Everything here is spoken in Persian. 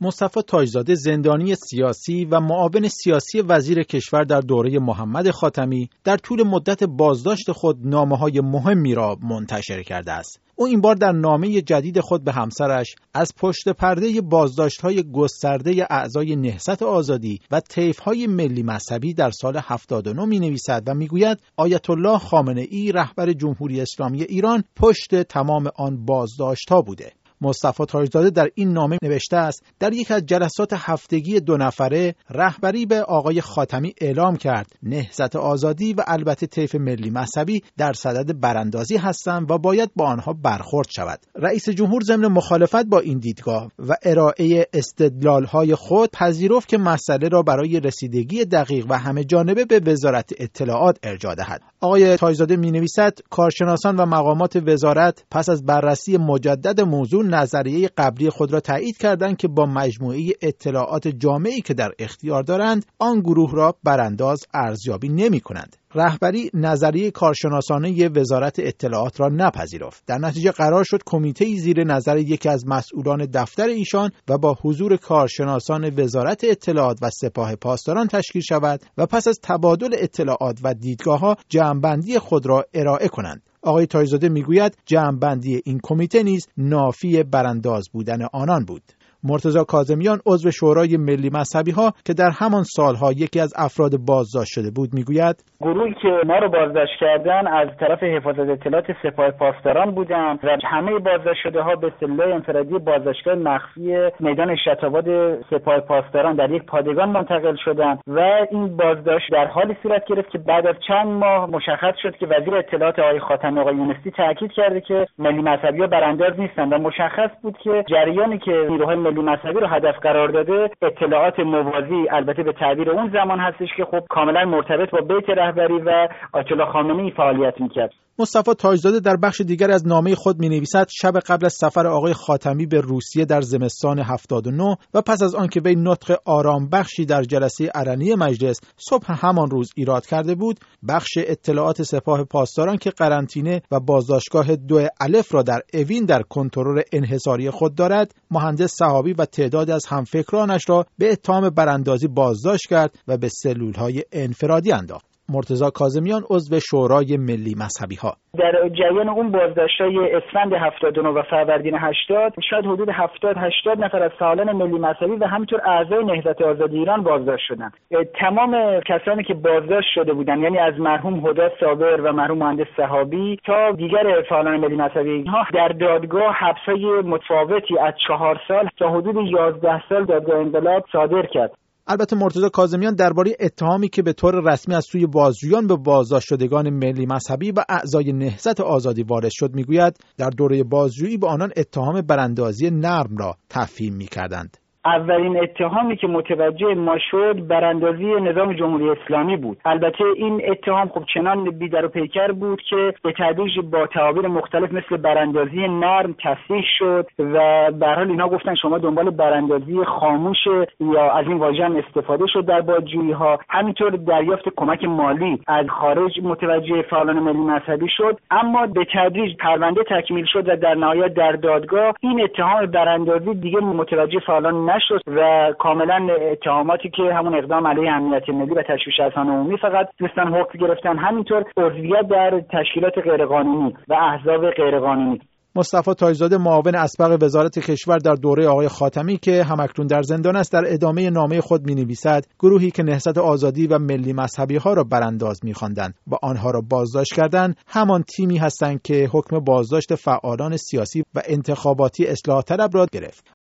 مصطفی تاجزاده زندانی سیاسی و معاون سیاسی وزیر کشور در دوره محمد خاتمی در طول مدت بازداشت خود نامه‌های مهمی را منتشر کرده است. او این بار در نامه جدید خود به همسرش از پشت پرده بازداشت‌های گسترده اعضای نهضت آزادی و طیف‌های ملی مذهبی در سال 79 می‌نویسد و می‌گوید آیت الله خامنه‌ای رهبر جمهوری اسلامی ایران پشت تمام آن بازداشت‌ها بوده. مصطفی تاجزاده در این نامه نوشته است در یک از جلسات هفتگی 2 نفره رهبری به آقای خاتمی اعلام کرد نهضت آزادی و البته طیف ملی مذهبی در صدد براندازی هستند و باید با آنها برخورد شود. رئیس جمهور ضمن مخالفت با این دیدگاه و ارائه استدلال‌های خود پذیرفت که مسئله را برای رسیدگی دقیق و همه جانبه به وزارت اطلاعات ارجاع دهد. آقای تاجزاده می‌نویسد کارشناسان و مقامات وزارت پس از بررسی مجدد موضوع نظریه قبلی خود را تایید کردند که با مجموعه اطلاعات جامعی که در اختیار دارند آن گروه را برانداز ارزیابی نمی‌کنند. رهبری نظریه کارشناسانه وزارت اطلاعات را نپذیرفت. در نتیجه قرار شد کمیته‌ای زیر نظر یکی از مسئولان دفتر ایشان و با حضور کارشناسان وزارت اطلاعات و سپاه پاسداران تشکیل شود و پس از تبادل اطلاعات و دیدگاه‌ها جمع‌بندی خود را ارائه کنند. آقای تاجزاده میگوید جمع‌بندی این کمیته نیز نافی برانداز بودن آنان بود. مرتضی کاظمیان عضو شورای ملی مذهبی ها که در همان سالها یکی از افراد بازداشت شده بود میگوید گروهی که ما رو بازداشت کردن از طرف حفاظت اطلاعات سپاه پاسداران بودن و همه بازداشت شده ها به سلول انفرادی بازداشتگاه مخفی میدان شتاباد سپاه پاسداران در یک پادگان منتقل شدند و این بازداشت در حالی صورت گرفت که بعد از چند ماه مشخص شد که وزیر اطلاعات آقای خاتمی آقای یونسی تاکید کرده که ملی مذهبی‌ها برانداز نیستند و مشخص بود که جریانی که نیروهای ملی مذهبی رو هدف قرار داده اطلاعات موازی البته به تعبیر اون زمان هستش که خب کاملا مرتبط با بیت رهبری و آیت الله خامنه‌ای فعالیت می‌کرد. مصطفی تاجزاده در بخش دیگر از نامه خود می‌نویسد شب قبل از سفر آقای خاتمی به روسیه در زمستان 79 و پس از آنکه وی نطق آرام بخشی در جلسه علنی مجلس صبح همان روز ایراد کرده بود، بخش اطلاعات سپاه پاسداران که قرنطینه و بازداشتگاه 2 الف را در اوین در کنترل انحصاری خود دارد، مهندس صحابی و تعداد از همفکرانش را به اتهام براندازی بازداشت کرد و به سلول‌های انفرادی انداخت. مرتضی کاظمیان عضو شورای ملی مذهبی ها در جریان اون بازداشت‌های اسفند 79 و فروردین 80 شاید حدود 70-80 نفر از فعالان ملی مذهبی و همینطور اعضای نهضت آزادی ایران بازداشت شدند. تمام کسانی که بازداشت شده بودند یعنی از مرحوم هدی صابر و مرحوم مهندس صحابی تا دیگر فعالان ملی مذهبی اینها در دادگاه حبس‌های متفاوتی از 4 سال تا حدود 11 سال دادگاه انقلاب صادر کرد. البته مرتضی کاظمیان درباره اتهامی که به طور رسمی از سوی بازجویان به بازداشت شدگان ملی مذهبی و اعضای نهضت آزادی وارد شد میگوید در دوره بازجویی به آنان اتهام براندازی نرم را تفهیم می‌کردند. اولین اتهامی که متوجه ما شد براندازی نظام جمهوری اسلامی بود. البته این اتهام خب چنان بی‌در و پیکر بود که به تدریج با تعابیر مختلف مثل براندازی نرم تصحیح شد و به هر حال اینها گفتن شما دنبال براندازی خاموش یا از این واژه هم استفاده شد در بازجویی ها. همینطور دریافت کمک مالی از خارج متوجه فعالان ملی مذهبی شد، اما به تدریج پرونده تکمیل شد و در نهایت در دادگاه این اتهام براندازی دیگه متوجه فعالان نشد و کاملا اتهاماتی که همون اقدام علیه امنیت ملی و تشویش اذهان عمومی فقط تونستن حکم گرفتن، همینطور عضویت در تشکیلات غیرقانونی و احزاب غیرقانونی. مصطفی تاجزاده معاون اسبق وزارت کشور در دوره آقای خاتمی که همکنون در زندان است در ادامه نامه خود می‌نویسد گروهی که نهضت آزادی و ملی مذهبی ها را برانداز می‌خواندند و آنها را بازداشت کردند همان تیمی هستند که حکم بازداشت فعالان سیاسی و انتخاباتی اصلاح طلب را گرفت.